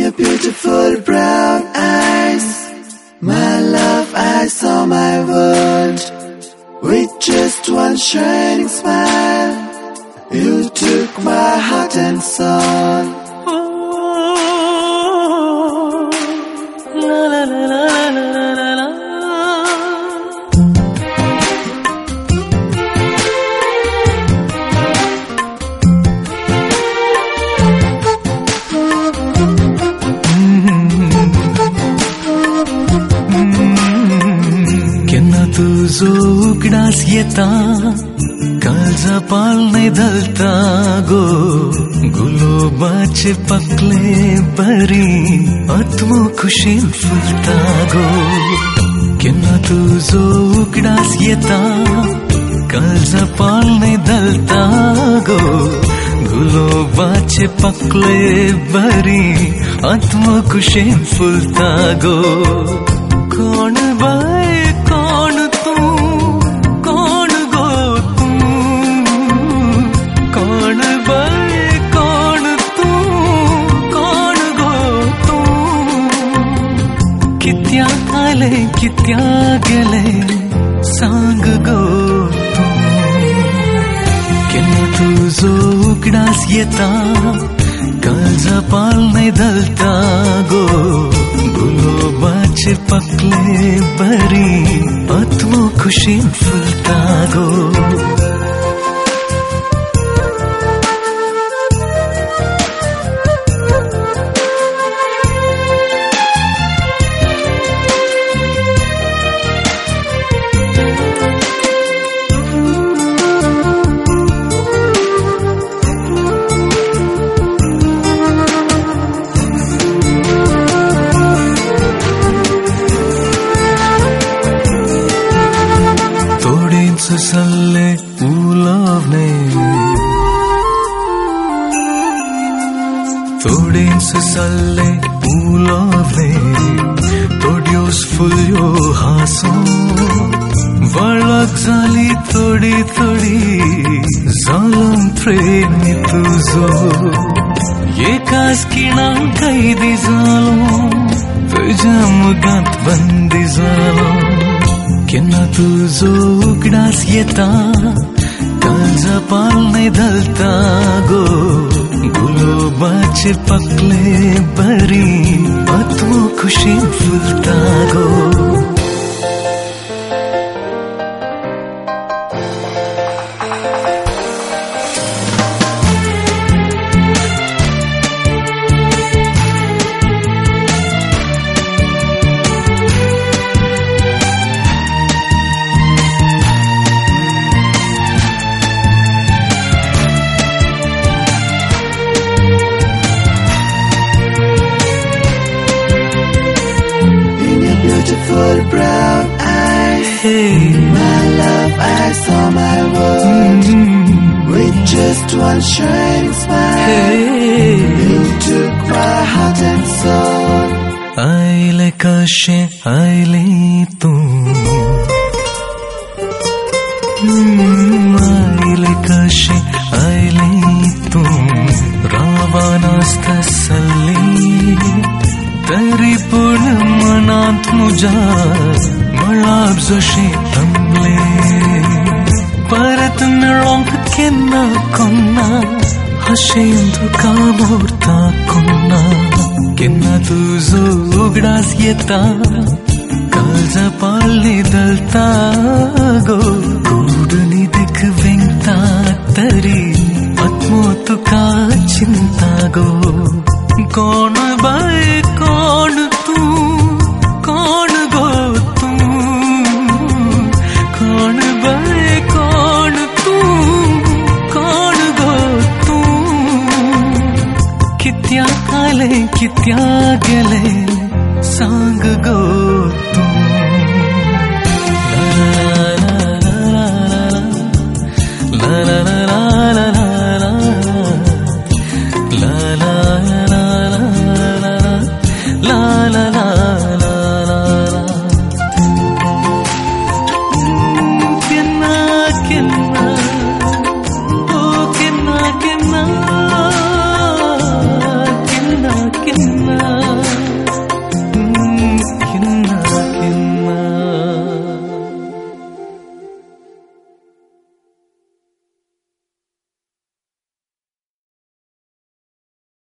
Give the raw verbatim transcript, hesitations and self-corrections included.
your beautiful brown eyes, my love, I saw my world. With just one shining smile, you took my heart and soul. La la la la la la la. तुझो उगडास येता काळजा पालने धलता गो गुलाबाचे पकले बरी आत्मो खुशीन फुलता गो केन्ना तुझो उगडास येता काळजा पालने धलता गो गुलाबाचे पकले बरी आत्मो खुशीन फुलता गो कोण बाय कोण तू कोण गो तू कोण बाय कोण तू कोण गो तू कित्या आले कित्या गेले सांग गो तू केन्ना तुझो उगडास येता काळजा पालने धलता गो गुलाबाचे पकले बरी आत्मो खुशीन फुलता गो सल्ले उलावने थोडेंच सल्ले उलावने थोड्योस फुल्यो हासो वळख जाली थोडी थोडी जालम प्रेमी तुझो एकाच किणान कैदी जालो तुझ्या मुगांत बंदी जालो केन्ना तुझो उगडास येता काळजा पालने धलता गो गुलाबाचे पकले बरी आत्मो खुशीन फुलता गो Beautiful brown eyes, hey, my love, I saw my world. Mm-hmm. With just one shining smile, hey, you took my heart and soul. आईले कशे आईले तू आईले कशे आईले तू रावणास तसल्ली तरी पण मनात मुझा मळाब जशे तंबले परत मिळोंक केन्ना कोन्ना हशेंदू कामोरता कोन्ना केन्ना तुझो उगडास येता काळजा पालने धलता गो कूडनी देख वेंगता तरी आत्मो तुका चिंता गो कोण बाय कोण तू कोण गो तू कोण बाय कोण तू कोण गो तू कित्या आले कित्या गेले सांग गो तू la la la la la la la la la la